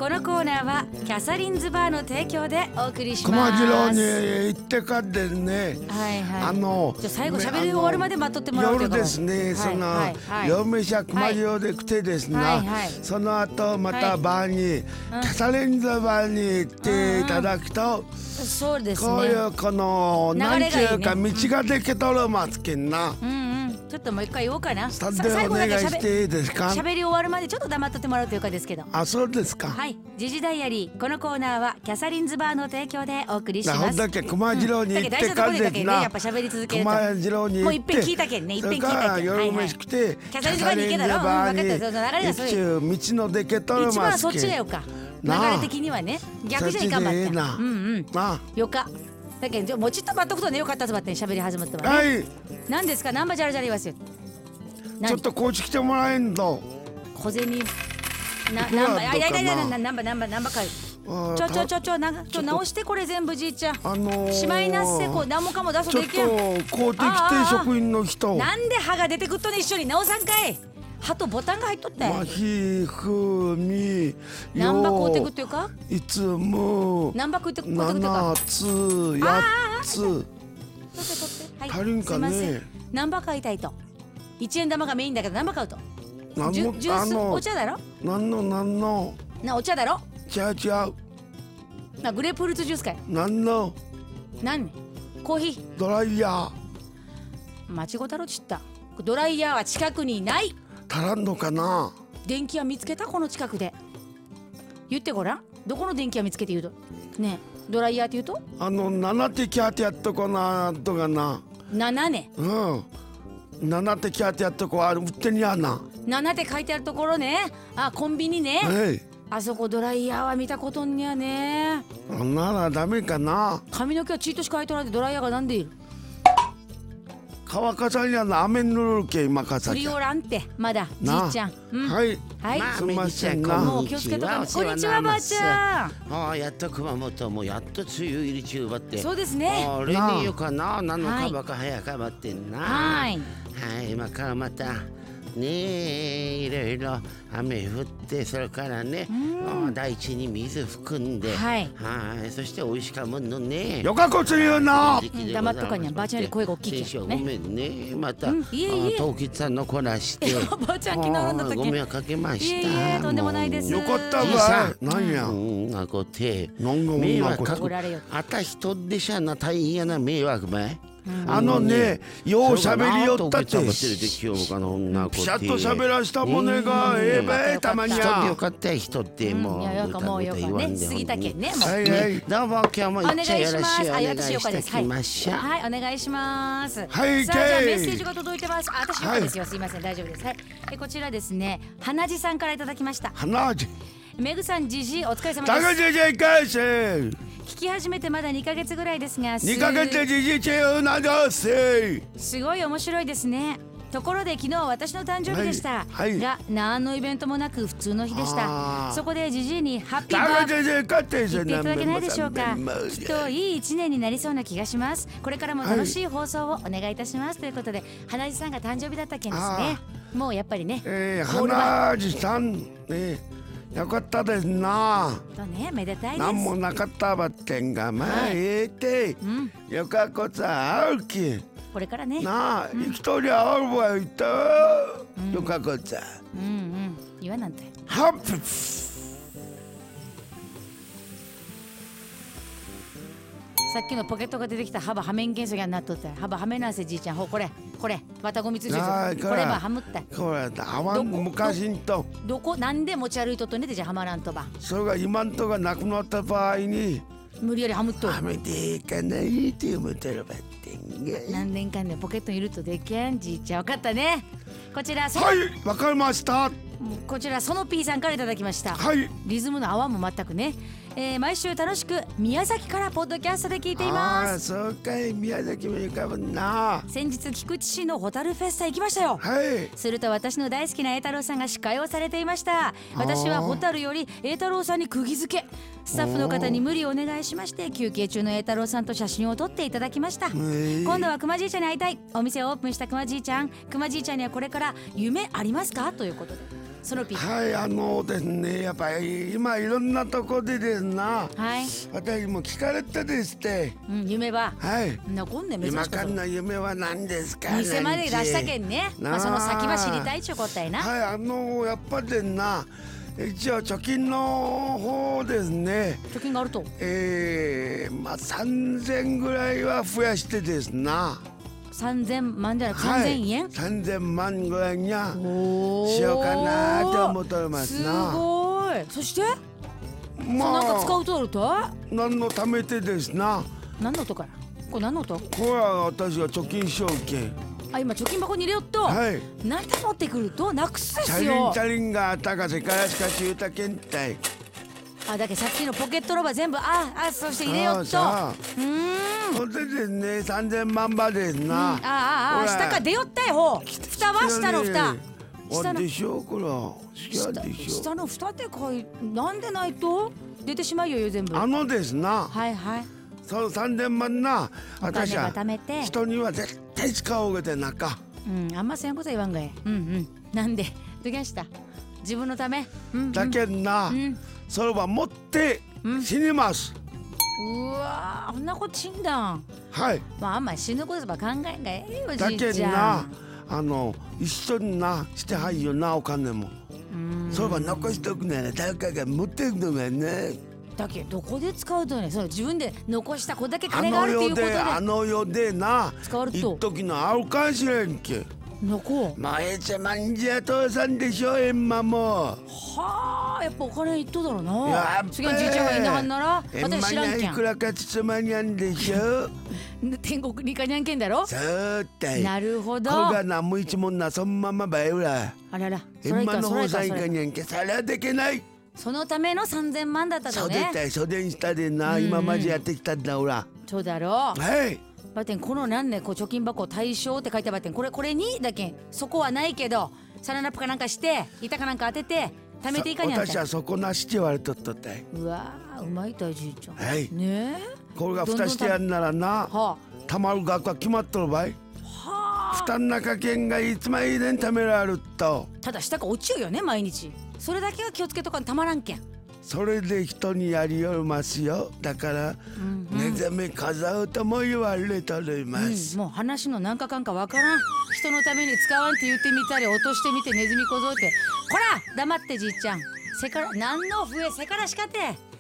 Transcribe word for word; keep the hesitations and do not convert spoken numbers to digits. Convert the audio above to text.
このコーナーはキャサリンズバーの提供でお送りします。 熊次郎に行ってからですね、 はいはい、 あのじゃあ最後喋り終わるまで待っとってもらうというか、 夜ですね、はい、その、はいはい、夜飯は熊次郎で来てですね、はいはい、その後またバーに、はい、キャサリンズバーに行っていただくと、うん、 そうですね、 こういうこの何ていうか道ができとるますけんな、 うんうん、ちょっともう一回言おうかな。 さ最後だけしていいですか。 喋り終わるまでちょっと黙っとってもらうというかですけど。 あ、そうですか。 はい、時事ダイアリー、このコーナーはキャサリンズバーの提供でお送りします。 ほんだけ熊次郎に行ってからですな、 やっぱ喋り続けると熊次郎に行ってもう一遍聞いたけんね、一遍聞いたけん、 それから夜飯来て、はいはい、 キャサリンズバーに行けたろ、うん、分かった、その流れだ、そういう道のでけとるますけん、 一番そっちがよか、流れ的にはね、逆じゃいかんばって、うんうんよかだけど、もうちっと待っとくとね、よかったずばって喋り始まったわね。はい、何ですか、ナンバジャラジャラ言わせよ。 ちょっとこっち来てもらえんと小銭な、ナンバ、いやいやいや、ナンバナンバナンバかい、ちょちょちょちょなちょ直して、これ全部じいちゃん、あのー、しまいなっせ、こう何もかも出すとできやん。 ちょっとこうてきて職員の人、 なんで歯が出てくっとね、一緒に直さんかい。歯とボタンが入っとったよ。 まひふみナンバこうてくっていうか、 いつもナンバこうてくっていうか、 ななつやっつ足りんかね。 ナンバ買いたいと、いちえん玉がメインだけどナンバ買うと、ジュースお茶だろ、 なんのなんのな、お茶だろ、 ちゃうちゃうな、グレープフルーツジュースかい、 なんのなんコーヒードライヤー、 間違ったろちった。ドライヤーは近くにない。 足らんのかな。 電気屋見つけた、この近くで言ってごらん。どこの電気屋見つけて言うとねえ、ドライヤーって言うと、 あのななてキャーってやっとこなとかな、 ななね、 うんななてキャーってやっとこある売ってにゃな、 ななって書いてあるところね、あ、コンビニね、はい、あそこドライヤーは見たことんにゃね。 あんならダメかな。 髪の毛はチートしか書いとらんで、ドライヤーがなんでいる。 乾かさんやな、雨ぬるけ今かさ釣りおらんってまだじいちゃん、 うん、はいはい、 まあ、 すみませんな。 もう気をつけとか。こんにちはばあちゃん。 ああ、やっと熊本もやっと梅雨入り中ばって。 そうですね。 あれによかな、何のかばか早かばってんな。はいはい、今からまたねえ、いろいろ雨降って、それからね、大地に水含んで、はい、そして美味しかもんのね。 よかこつ言うな。 黙っとかにゃ、ばあちゃんより声が大きいけどね。 ごめんね、また東吉さんのこらして、 ばあちゃん昨日飲んだ時ご迷惑かけました。 いえいえ、とんでもないです。 よかったわ。なんや。 なこて、 迷惑かけあた人でしゃな、大変やな迷惑ばい。 あのね、ようしゃべりよったって、ピシャッとしゃべらしたもねがええべ、たまに人ってよかったよ、人ってもうよかもうよかね、過ぎたけんね、もう。 はいはい、 どうも今日もいっちゃよろしくお願いしてきましょう。 はい、お願いします。 はい、 さあ、じゃあメッセージが届いてます。あ、私よかですよ、すいません、大丈夫です。はい、えこちらですね、花地さんからいただきました。 花地。 めぐさん、じじお疲れ様です。 たかじじいかいせ。 聞き始めてまだにかげつぐらいですが、 にかげつでじじちゅうなどせ。 すごい面白いですね。ところで昨日は私の誕生日でした、はいはい、が何のイベントもなく普通の日でした。そこでじじいにハッピーバースデー言っていただけないでしょうか。きっといい一年になりそうな気がします。これからも楽しい放送をお願いいたします、はい、ということで、花地さんが誕生日だった件ですね。もうやっぱりね、 えー、花地さんね、よかったですな。 とね、めでたいです。 なんもなかったばってんが、まあええて、うん、よかこさあるき。 これからね。 なあ、生きとりゃあるわいた。よかこさ。 うんうん、言わなんて。 ハッピー。 さっきのポケットが出てきた幅はめんけんそぎゃになっとった。幅はめなせじいちゃん、ほうこれこれまたゴミついてる。こればはむった。 これだ、あわん昔んとどこなんで持ち歩いとっとねてじゃはまらんとば。 それが今んとがなくなった場合に無理やりはむっとはめていかないって思ってるばってんが。 何年間でポケットにいるとできやん。じいちゃんわかったね。こちらはい、わかりました。 こちらその P さんからいただきました。 はい。 リズムの泡も全くね、えー、毎週楽しく宮崎からポッドキャストで聞いています。 ああ、そうかい、宮崎も行かぶんな。 先日菊池市のホタルフェスタ行きましたよ。 はい。 すると私の大好きな栄太郎さんが司会をされていました。私はホタルより栄太郎さんに釘付け。スタッフの方に無理をお願いしまして、休憩中の栄太郎さんと写真を撮っていただきました。今度は熊じいちゃんに会いたい。お店をオープンした熊じいちゃん、熊じいちゃんにはこれから夢ありますかということで。 そのピはいあのですねやっぱり今いろんなとこでですな、 はい、 私も聞かれてですね、 うん、夢ははいなこんね珍し今くからの夢は何ですか店まで出したけんね、まあ、その先は知りたいちゅうことやな。 はいあのやっぱでな一応貯金の方ですね、 貯金があるとえー、まあさんぜんぐらいは増やしてですなさんぜんまんじゃなくさんぜんえん、 はい、さんぜんまんぐらいにはおーしようかなと思っておりますな。 すごい。そしてまあなんか使うとると何のためてですな。 何の音からこれ何の音？ これは私が貯金証券。 あ今貯金箱に入れよっと、 はい、 何で持ってくるとなくすっチャリすよ。 ンチャリンがあったかせからしかし言うたけんたい。 あだけさっきのポケットロバ全部ああそして入れよっと。うーんこれでですねさんぜんまんばですな、うん、 あああ下から出よったい方蓋は下の蓋下のでしょうこれ下でしょ下の蓋って書いなんでないと出てしまうよ全部。 あのですなはいはいそのさんぜんまんな私は人には絶対使おうげてなか。 うんあんませんこと言わんがい。うんうんなんでどきました自分のため、うんうん、 だけんな、うん、それは持って死にます、 うん、うわーこんなこと死んだん。 はいまああんま死ぬことば考えんがええよじいちゃん。 だけんなあの一緒になしてはいよなお金もそれは残しておくなら誰かが持っていくのがね。 だけどどこで使うとねその自分で残したこれだけ金があるっていうことであの世でな使われると一時のあるかもしれんけ。 のこまあえちゃまんじゃ父さんでしょえんまも。 はあやっぱお金いっとだろうな。 やっぱ次のじいちゃんがいなはんなら私知らんけん。 いくらかつまにゃんでしょ天国にかにゃんけんだろ。 そうだい。 なるほど。 これが何も一もんなそんままばよら。 あららえんまの方さんいかにゃんけさらでけない。 そのためのさんぜんまんだったとね。 そうだい袖にしたでな、うんうん、今までやってきたんだおら。 そうだろう。 はいばてんこのなんねこう貯金箱対象って書いてばてんこれこれにだけんそこはないけどサランラップかなんかして板かなんか当てて貯めていかにゃんて。 私はそこなしって言われとったったい。 うわーうまいたいじいちゃん。 はいねえこれが蓋してやんならなはあ、たまる額は決まっとるばい。はあ蓋ん中券がいつまいでんためられるとただ下が落ちようよね毎日。それだけは気をつけとかんたまらんけん。 それで人にやりよますよ。だから、うんうん、目覚め飾うとも言われております、 うん、もう話の何かかんかわからん。人のために使わんって言ってみたり落としてみてネズミ小僧ってこら黙ってじいちゃんせから何の笛せからしかって